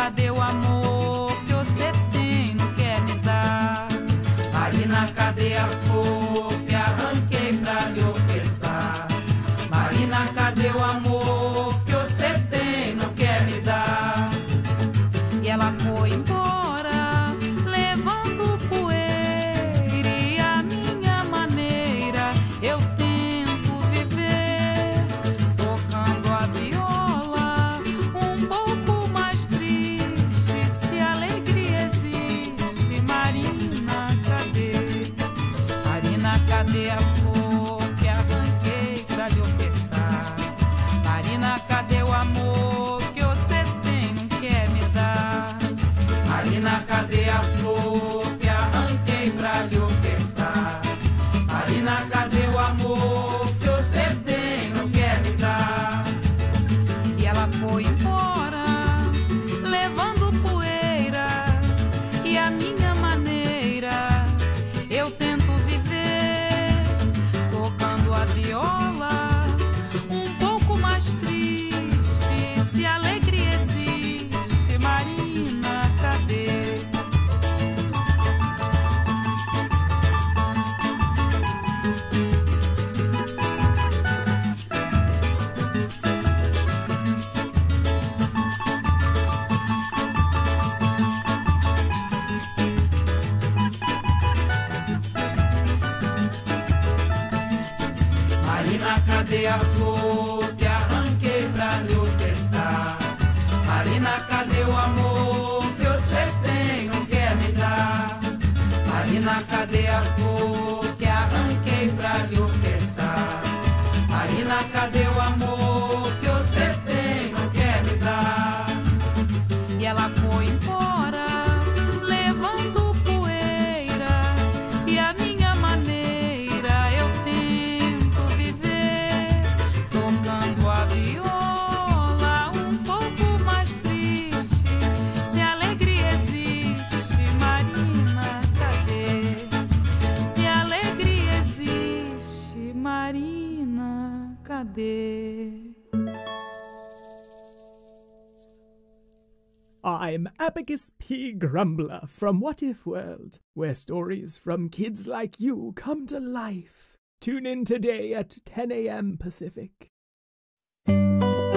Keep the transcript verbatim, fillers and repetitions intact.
cadê o amor que você tem, não quer me dar? Marina, cadê a flor que arranquei pra lhe ofertar? Marina, cadê o amor que você tem, não quer me dar? E ela foi embora, levando poeira, e a minha maneira eu tento viver, tocando a viola um pouco mais triste. Se alegria existe, Marina, cadê? Marina, cadê a flor que arranquei pra lhe ofertar? Marina, cadê o amor que você tem, não quer me dar? Marina, cadê a flor que arranquei pra lhe ofertar? Marina, cadê o amor que você tem, não quer me dar? E ela foi embora, levando poeira, e a minha maneira eu tento viver, tocando a viola um pouco mais triste. Se alegria existe, Marina, cadê? Marina, cadê a flor que arranquei pra lhe ofertar? Marina, cadê o amor que você tem, não quer me dar? Marina, cadê a flor que arranquei pra lhe ofertar? Marina, cadê o amor que você tem, não quer me dar? E ela foi embora, levando poeira, e a minha maneira eu tento viver, tocando a viola um pouco mais triste. Se alegria existe, Marina, cadê? Se alegria existe, Marina, cadê? I'm Abacus P. Grumbler from What If World, where stories from kids like you come to life. Tune in today at ten a.m. Pacific.